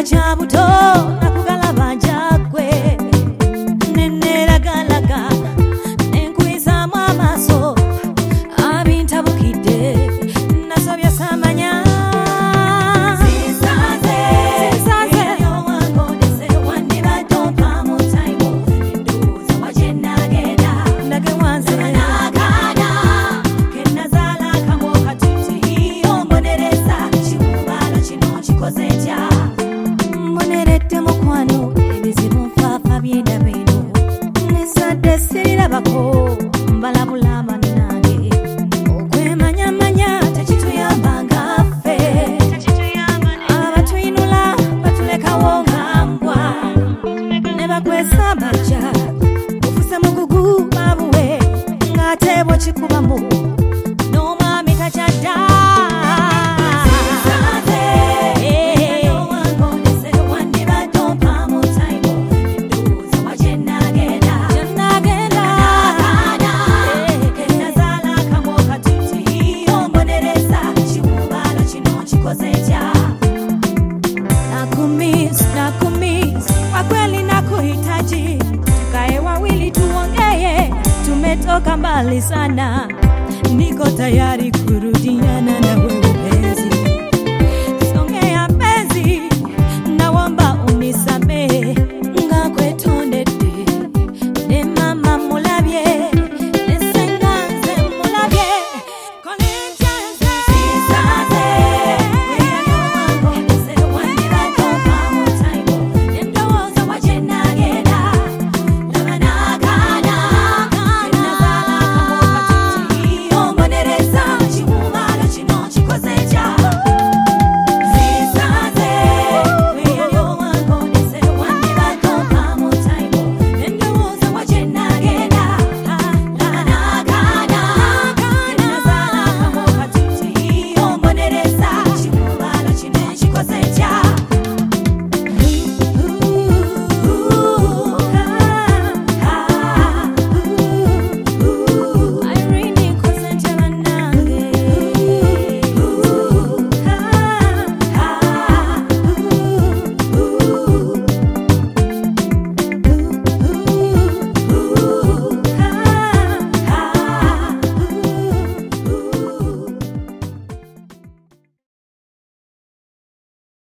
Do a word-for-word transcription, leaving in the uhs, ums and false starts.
cha buto nakugala banjakwe nenera galaga nenkwiza mwamaso abintabukide nasobya samanya sisaze sisaze yo wangodese wandi batompa mu time nduza wajenagenda ndage wanze nakana kenazala kamoka tuti ombonereza chikubalo chino chikozeja mbonerete mukwano ebizibu mpafa byenda bino nesade sirira bako mbalabula manange okwemanyamanya tekituyambanga ffe abatuyinula batulekawo ngambwa ne bakwesa baja ofuse mugugu babuwe ng'atebwa kikubamu n'omwami kachadda Nakumiss, nakumiss, kwa kweli nakuhitaji, tukae wawili tuongee, tumetoka mbali sana, niko tayari kurudiana nawe.